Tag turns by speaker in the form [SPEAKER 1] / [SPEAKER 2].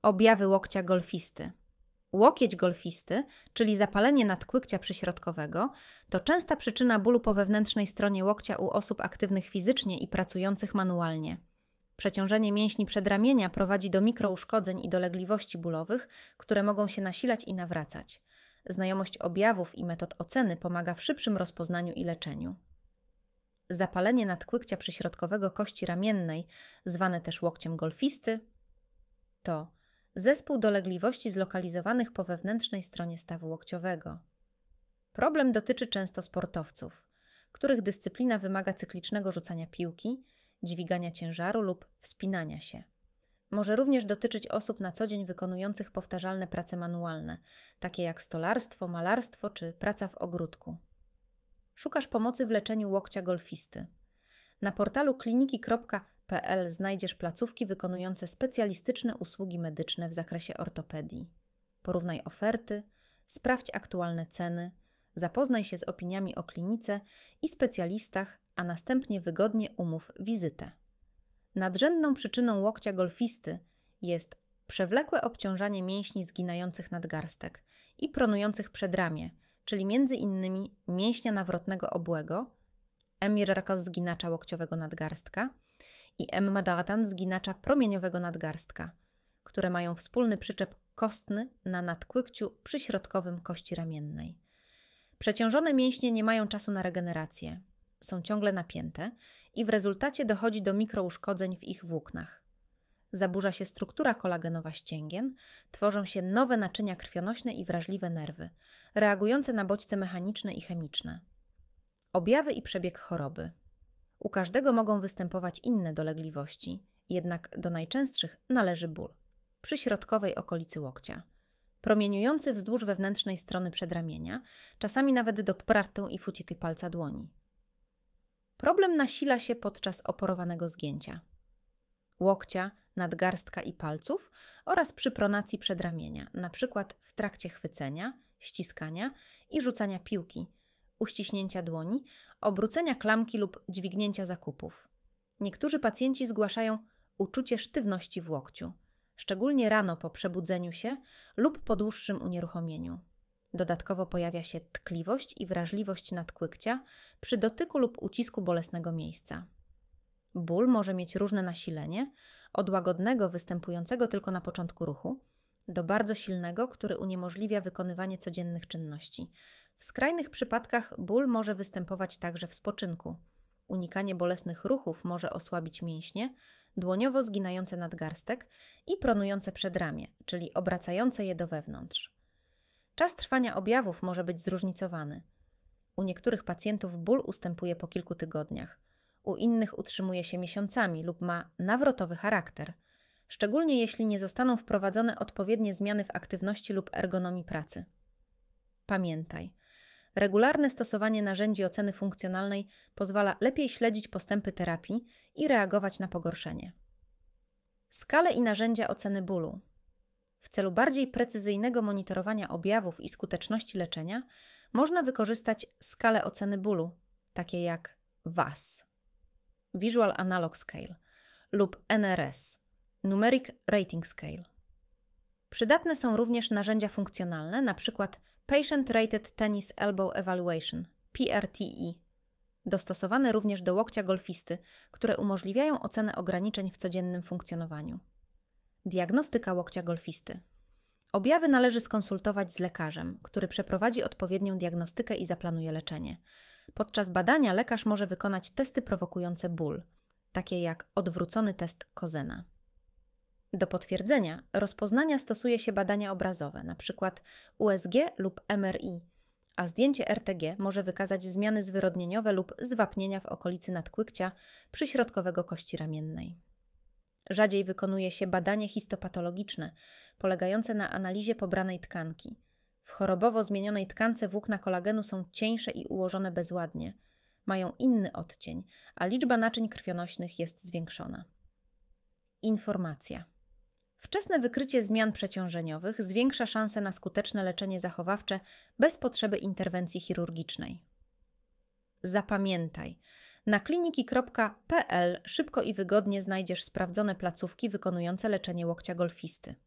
[SPEAKER 1] Objawy łokcia golfisty. Łokieć golfisty, czyli zapalenie nadkłykcia przyśrodkowego, to częsta przyczyna bólu po wewnętrznej stronie łokcia u osób aktywnych fizycznie i pracujących manualnie. Przeciążenie mięśni przedramienia prowadzi do mikrouszkodzeń i dolegliwości bólowych, które mogą się nasilać i nawracać. Znajomość objawów i metod oceny pomaga w szybszym rozpoznaniu i leczeniu. Zapalenie nadkłykcia przyśrodkowego kości ramiennej, zwane też łokciem golfisty, to zespół dolegliwości zlokalizowanych po wewnętrznej stronie stawu łokciowego. Problem dotyczy często sportowców, których dyscyplina wymaga cyklicznego rzucania piłki, dźwigania ciężaru lub wspinania się. Może również dotyczyć osób na co dzień wykonujących powtarzalne prace manualne, takie jak stolarstwo, malarstwo czy praca w ogródku. Szukasz pomocy w leczeniu łokcia golfisty. Na portalu kliniki.pl znajdziesz placówki wykonujące specjalistyczne usługi medyczne w zakresie ortopedii. Porównaj oferty, sprawdź aktualne ceny, zapoznaj się z opiniami o klinice i specjalistach, a następnie wygodnie umów wizytę. Nadrzędną przyczyną łokcia golfisty jest przewlekłe obciążanie mięśni zginających nadgarstek i pronujących przedramię, czyli m.in. mięśnia nawrotnego obłego, emirrakas zginacza łokciowego nadgarstka i emmadaratan zginacza promieniowego nadgarstka, które mają wspólny przyczep kostny na nadkłykciu przyśrodkowym kości ramiennej. Przeciążone mięśnie nie mają czasu na regenerację, są ciągle napięte i w rezultacie dochodzi do mikrouszkodzeń w ich włóknach. Zaburza się struktura kolagenowa ścięgien, tworzą się nowe naczynia krwionośne i wrażliwe nerwy, reagujące na bodźce mechaniczne i chemiczne. Objawy i przebieg choroby. U każdego mogą występować inne dolegliwości, jednak do najczęstszych należy ból przy środkowej okolicy łokcia, promieniujący wzdłuż wewnętrznej strony przedramienia, czasami nawet do party i fucity palca dłoni. Problem nasila się podczas oporowanego zgięcia łokcia, nadgarstka i palców oraz przy pronacji przedramienia, np. w trakcie chwycenia, ściskania i rzucania piłki, uściśnięcia dłoni, obrócenia klamki lub dźwignięcia zakupów. Niektórzy pacjenci zgłaszają uczucie sztywności w łokciu, szczególnie rano po przebudzeniu się lub po dłuższym unieruchomieniu. Dodatkowo pojawia się tkliwość i wrażliwość nadkłykcia przy dotyku lub ucisku bolesnego miejsca. Ból może mieć różne nasilenie, od łagodnego występującego tylko na początku ruchu, do bardzo silnego, który uniemożliwia wykonywanie codziennych czynności. W skrajnych przypadkach ból może występować także w spoczynku. Unikanie bolesnych ruchów może osłabić mięśnie, dłoniowo zginające nadgarstek i pronujące przedramię, czyli obracające je do wewnątrz. Czas trwania objawów może być zróżnicowany. U niektórych pacjentów ból ustępuje po kilku tygodniach, u innych utrzymuje się miesiącami lub ma nawrotowy charakter, szczególnie jeśli nie zostaną wprowadzone odpowiednie zmiany w aktywności lub ergonomii pracy. Pamiętaj, regularne stosowanie narzędzi oceny funkcjonalnej pozwala lepiej śledzić postępy terapii i reagować na pogorszenie. Skale i narzędzia oceny bólu. W celu bardziej precyzyjnego monitorowania objawów i skuteczności leczenia można wykorzystać skalę oceny bólu, takie jak VAS, Visual Analog Scale, lub NRS, Numeric Rating Scale. Przydatne są również narzędzia funkcjonalne, np. Patient Rated Tennis Elbow Evaluation, PRTE, dostosowane również do łokcia golfisty, które umożliwiają ocenę ograniczeń w codziennym funkcjonowaniu. Diagnostyka łokcia golfisty. Objawy należy skonsultować z lekarzem, który przeprowadzi odpowiednią diagnostykę i zaplanuje leczenie. Podczas badania lekarz może wykonać testy prowokujące ból, takie jak odwrócony test Cosena. Do potwierdzenia rozpoznania stosuje się badania obrazowe, np. USG lub MRI, a zdjęcie RTG może wykazać zmiany zwyrodnieniowe lub zwapnienia w okolicy nadkłykcia przyśrodkowego kości ramiennej. Rzadziej wykonuje się badanie histopatologiczne, polegające na analizie pobranej tkanki. W chorobowo zmienionej tkance włókna kolagenu są cieńsze i ułożone bezładnie, mają inny odcień, a liczba naczyń krwionośnych jest zwiększona. Informacja. Wczesne wykrycie zmian przeciążeniowych zwiększa szanse na skuteczne leczenie zachowawcze bez potrzeby interwencji chirurgicznej. Zapamiętaj, na kliniki.pl szybko i wygodnie znajdziesz sprawdzone placówki wykonujące leczenie łokcia golfisty.